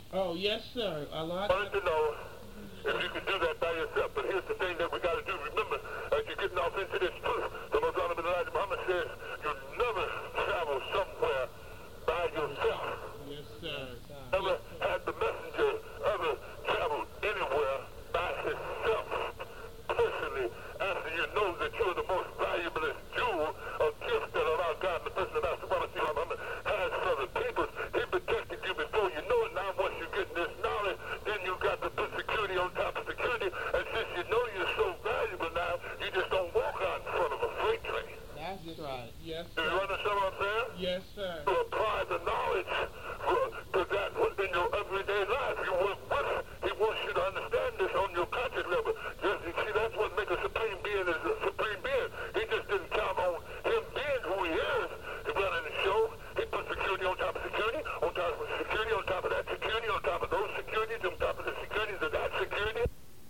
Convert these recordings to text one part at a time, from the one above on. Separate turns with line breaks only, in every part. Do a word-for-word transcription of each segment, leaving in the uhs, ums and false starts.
Oh, yes, sir. A lot
I wanted to know if you can do that by yourself. But here's the thing that we got to do. Remember, as you're getting off into this truth, the Most Honorable Elijah Muhammad says you never travel somewhere by yourself.
Yes, sir.
Never had the messenger ever traveled anywhere by himself. Personally, after you know that you're the most valuable jewel of gifts that Allah God and the person of Asubhanahu Muhammad has for the people. He protected you before you know it. Now once you get this knowledge, then you got to put security on top of security. And since you know you're so valuable now, you just don't walk out in front of a freight train.
That's right. Yes,
Do you
sir.
understand what I'm saying?
Yes, sir.
To apply the knowledge for, to that in your everyday life. You work with it. He wants you to understand this on your conscious level. Just, you see, that's what makes a supreme being is a supreme being. He just didn't count on him being who he is to run in the show. He put security on top of security, on top of security, on top of that security, on top of those securities, on top of the securities of that security.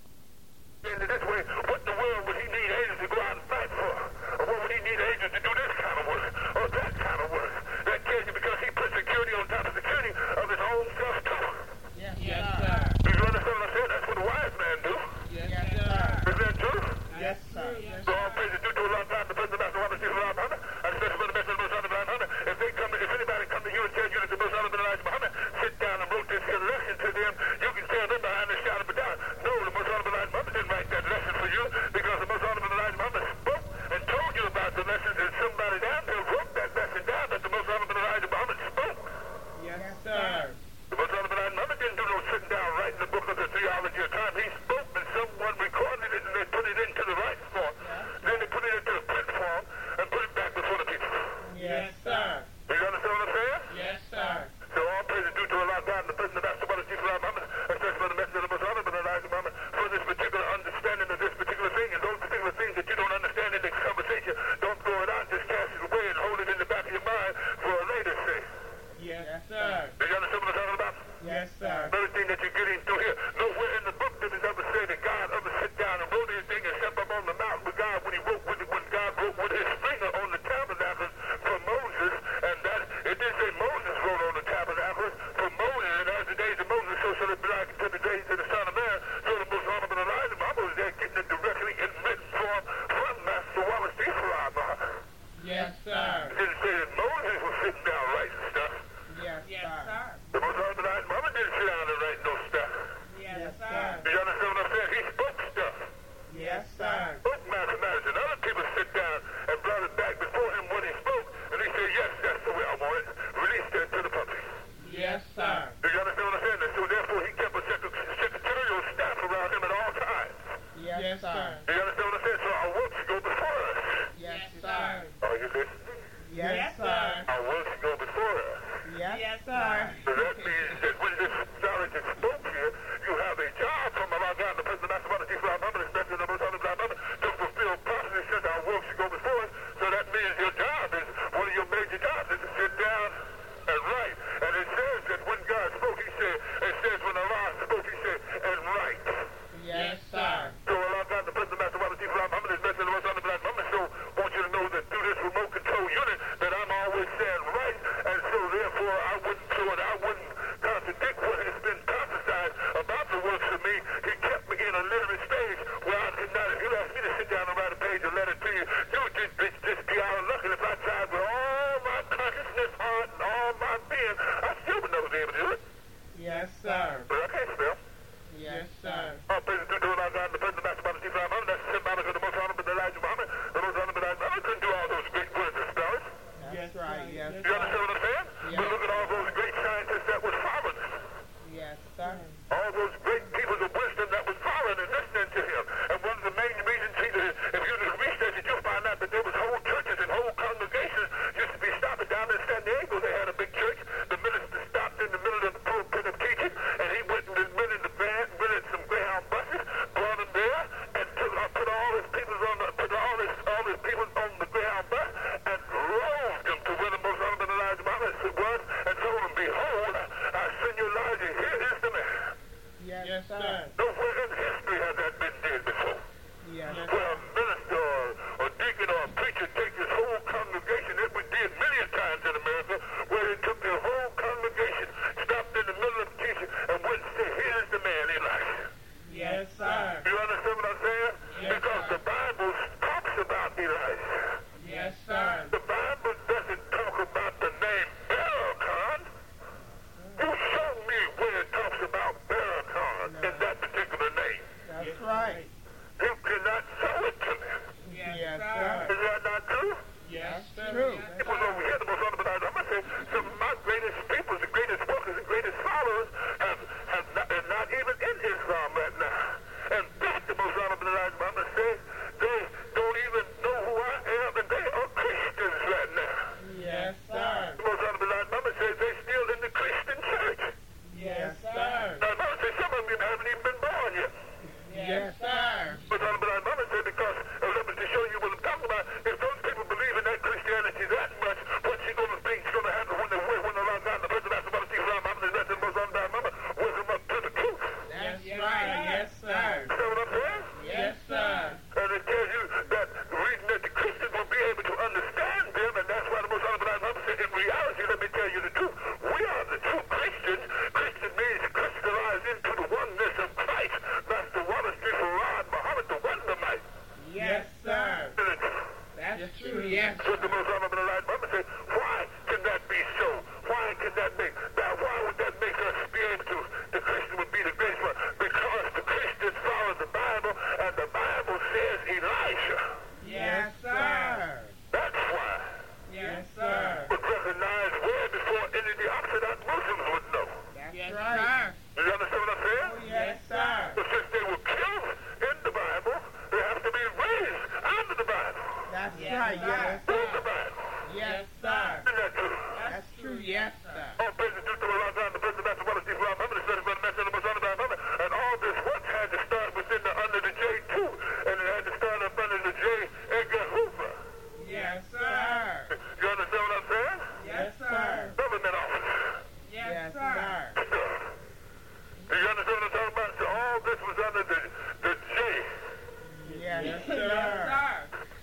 And this way, what in the world would he need agents to go out and fight for? Or what would he need agents to do this kind of work? Or that kind of work? That tells you because he put security on top of security of his own self too.
Yes, yes, sir.
Do you understand what I said? That's what a wise man do.
Yes, yes, sir.
Is that true?
Yes, sir. Yes,
So all praise is due to a long time, the person that's the one that sees around Muhammad, and especially when the message of the Most Honorable Muhammad. If they come, if anybody come to you and tell you that the Most Honorable Muhammad sit down and wrote this here lesson to them, you can tell them behind the shadow of a doubt. No, the Most Honorable Muhammad didn't write that lesson for you because the Most Honorable Muhammad spoke and told you about the lessons, and somebody down there wrote that lesson down that the Most Honorable Muhammad spoke.
yes, sir.
The Most Honorable Muhammad didn't do no sitting down writing the book of the theology of time. He spoke and someone recorded it and they put it into the right form. Then they put it into the print form and put it back before the people.
Yes, sir.
Do you understand what I'm saying?
Yes, sir.
So all praise is due to Allah God and the person of Asubhanahu Muhammad, especially for the message of the Most Honorable Elijah Muhammad, for this particular understanding of this particular thing. And those particular things that you don't understand in this conversation, don't throw it out, just cast it away and hold it in the back of your mind for a later say.
Yes, sir.
Do you understand what I'm talking about?
Yes, sir.
Everything that you're getting through here. Nowhere in the book did it ever say that God ever sit down and wrote anything except up on the mountain with God when he wrote with when God wrote with his finger on the tabernacle for Moses, and that it didn't say Moses wrote on the tabernacle for Moses, and as the days of Moses, so shall it be like to the days of the Son of Man. So the Most Honorable Elijah Muhammad was there getting it directly in written form from Master Wallace D. Farah Muhammad.
Yes, sir.
It didn't say that Moses was sitting down writing stuff.
Yes, sir.
The Most Honorable Elijah Muhammad didn't sit down and write no stuff.
Yes, sir.
Do you understand what I'm saying? He spoke stuff.
Yes, sir.
Spoke mathematics, and other people sit down and brought it back before him when he spoke, and he said, yes, that's the way I want it. Release that to the public.
Yes, sir.
Do you understand what I'm saying? And so therefore he kept a secret- secretarial staff around him at all times.
Yes, sir.
Do you understand what I'm saying? So our works go before us.
Yes, sir.
Are you listening?
Yes, sir.
Our works go before us.
Yes, sir.
So that means that when this sergeant spoke here, you have a job from Allah God, the President of the Chief Muhammad, especially the Most Honorable Muhammad, to fulfill prophecy since our works go before us. So that means your job is, one of your major jobs is to sit down and write. And it says that when God spoke, he said, it says when Allah spoke, he said, and write.
Yes, sir.
So Allah God, the President of the Chief Muhammad, especially the Most Honorable Muhammad, so want you to know that through this remote control unit, that I'm always saying right, and so therefore I wouldn't do it, I wouldn't contradict what has been prophesied about the works of me. He kept me in a literate stage where I could not, if you asked me to sit down and write a page and let it to you, you would just, just, just be out of luck. And if I tried with all my consciousness, heart, and all my being, I still would never be able to do it.
Yes, sir.
But I can't spell.
Yes, sir.
All praise to Allah God, the President of the Chief Muhammad, that's symbolic of the Most Honorable Elijah Muhammad. The Most Honorable Elijah Muhammad couldn't do all those big words and spells.
That's right. Yes,
You understand what I'm saying?
Yes.
But look at all those great scientists that was following him.
yes, sir.
All those great people of wisdom that was following and listening to him. And one of the main reasons, he, if you research it, you'll find out that there was whole churches and whole congregations used to be stopping down in San Diego. They had a big church. The minister stopped in the middle of the pulpit of teaching, and he went
That's right.
You understand what I'm saying?
Oh, yes, sir.
But since they were killed in the Bible, they have to be raised under the Bible.
That's
Yes,
right.
sir.
Yes,
In the
sir.
Bible.
Yes, sir.
Isn't that true?
That's true. Yes, sir.
All praises due to Allah, God, the President, Master, Wallace, Steve, Rob, Muhammad, the Second, Brother, Master, and the Most Honorable Muhammad. And all this work had to start within the under the J too, and it had to start up under the J. Edgar Hoover.
Yes, sir.
You understand what I'm saying?
Yes, sir.
Government office.
Yes,
Yes,
sir.
sir.
Do you understand what I'm talking about? So all this was under the the J.
Yes,
Yes,
sir.
sir.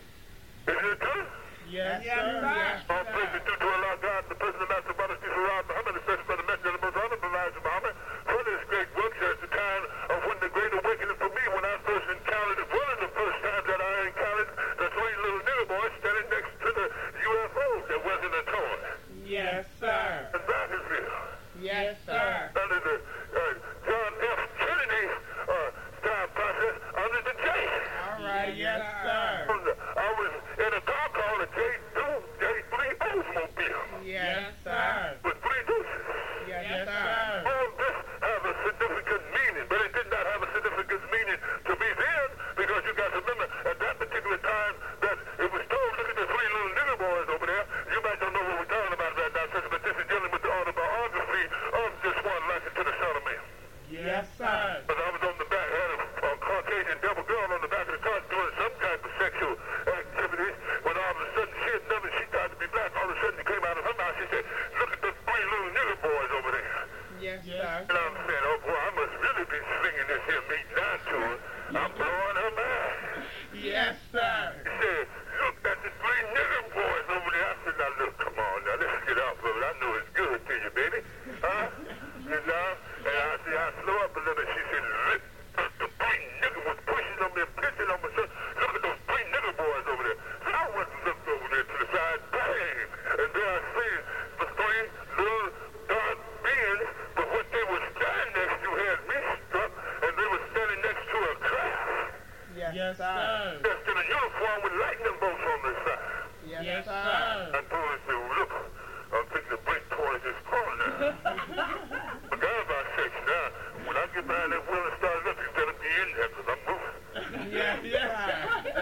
Is it true?
Yes,
Yes,
sir.
sir.
Yes,
All praises due to Allah, God, the President, Master, Wallace, Steve, Rob, Muhammad, the Second, Brother, Master, and the Most Honorable Elijah Muhammad. For this great work at the time of when the great awakening for me, when I first encountered it, one of the first times that I encountered the three little nigger boys standing next to the U F O that wasn't a toy.
Yes, sir.
In Bakersville,
Yes, sir.
under the uh, John F. Kennedy uh, time process, under the J.
All right. Yes, sir.
I was in a car called a J two, J three Oldsmobile
Yes, sir.
with three deuces.
Yes,
Yes,
sir.
All this have a significant meaning, but it did not have a significant meaning to me then, because you got to remember, at that particular time, that it was told, look at the three little nigger boys over there. You might don't know what we're talking about right now, sister, but this is dealing with the autobiography of this one, likened to the Son of Man.
Yes, sir.
But I was on the back, had a, a Caucasian devil girl on the back of the car doing some type of sexual activities, when all of a sudden she had never, she tried to be black, all of a sudden it came out of her mouth, she said, look at the three little nigger boys over there.
Yes,
Yes.
sir.
And I'm saying, oh boy, I must really be swinging this here meat down to her. I'm blowing her mind.
Yes, sir.
He said, look at the three nigger boys over there. I said, now look, come on, now let's get off of it. I know it's good to you, baby. Huh? You know? And I said, I slow up a little bit. She said, look, the three nigger was pushing on me and pissing on me. Son. Look at those three nigger boys over there. So I went and looked over there to the side, bang. And there I see the three little dark beings, but what they were standing next to had me struck, and they were standing next to a craft.
Yes,
Yes,
sir.
sir.
Next to the uniform with lightning bolts on the side.
Yes,
Yes,
sir.
I told her, said, look, I'm thinking to break towards this corner. Forgot about sex now. When I get behind that wheel and start up, you better be in there, because I'm moving.
Yes, yes, sir.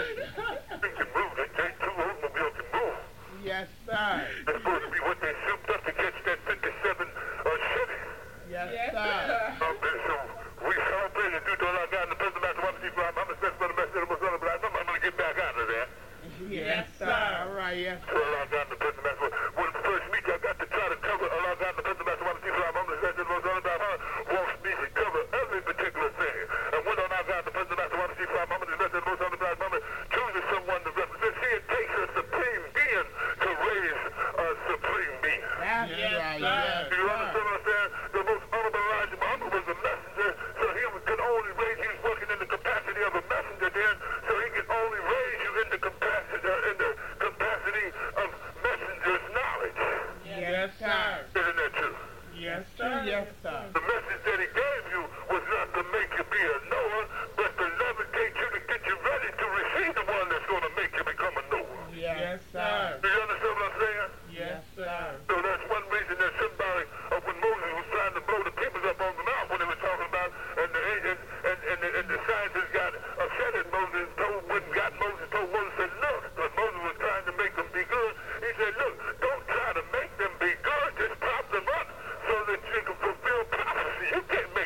You can move. That J two Oldsmobile can move.
Yes, sir.
That's supposed to be what they souped up to catch that fifty-seven uh, Chevy.
Yes,
Yes,
sir.
Uh, so we celebrate and do to Allah God and the President Master Wallace Steve Rob. I'm the best brother, best of the Most Honorable Elijah. I'm going to get back out of there.
Yes, sir. All right. Yes,
To Allah God and the President Master When the first meet, I got to try to cover Allah God and the President Master Wallace Steve Rob. I'm the best of the Most Honorable Elijah. Wants me to cover every particular thing. And when Allah God and the President Master Wallace Steve Rob, I'm the best of the Most Honorable Elijah, chooses someone to represent. See, it takes a supreme being to raise a supreme being.
that's
Yes,
right.
sir.
Yes,
Do you understand
sir.
what I'm saying? The most honorable Elijah Muhammad was a messenger, so he could only raise, he was working in the capacity of a messenger then, so he could only raise you in the capacity, uh, in the capacity of messenger's knowledge.
Yes, sir.
Isn't that true?
Yes, sir. Yes, sir.
The message that he gave you was not to make you be a knower, but to navigate you to get you ready to receive the one that's going to make you become a knower.
Yes, sir.
Do you understand what I'm saying?
Yes, sir.
So that's one reason that somebody, uh, when Moses was trying to blow the people up on the mouth when they were talking about, and the and, and, and, the, and the scientists got upset at Moses, told, when got Moses, told Moses, said, look, because Moses was trying to make them be good, he said, look, don't try to make them be good, just prop them up so that you can fulfill prophecy. You can't make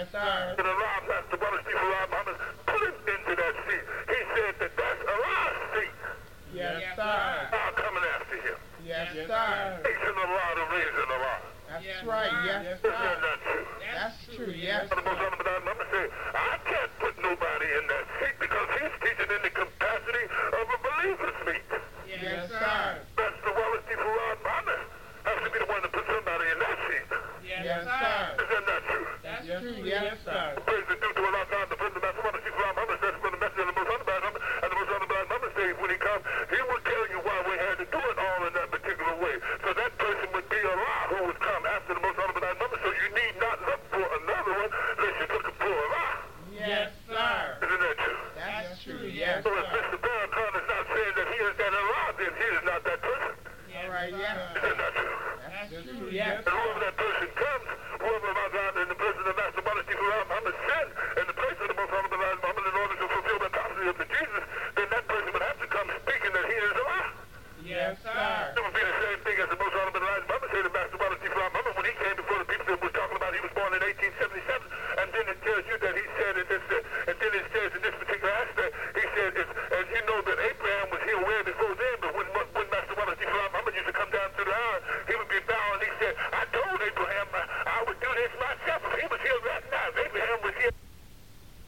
Yes, sir.
And Allah, Pastor Wallace D. Farad Muhammad, put him into that seat. He said that that's Allah's seat.
Yes, sir.
Allah coming after him.
Yes, sir.
Raising Allah to raising Allah.
That's right. Yes,
Is
sir.
that not true?
That's true. Yes,
The Most
sir.
Honorable Muhammad said, I can't put nobody in that seat because he's teaching in the capacity of a believer's seat.
Yes, sir.
Pastor Wallace D. Farad Muhammad has to be the one to put somebody in that seat.
Yes, sir.
Is that not true?
That's true. Yes, sir.
Praise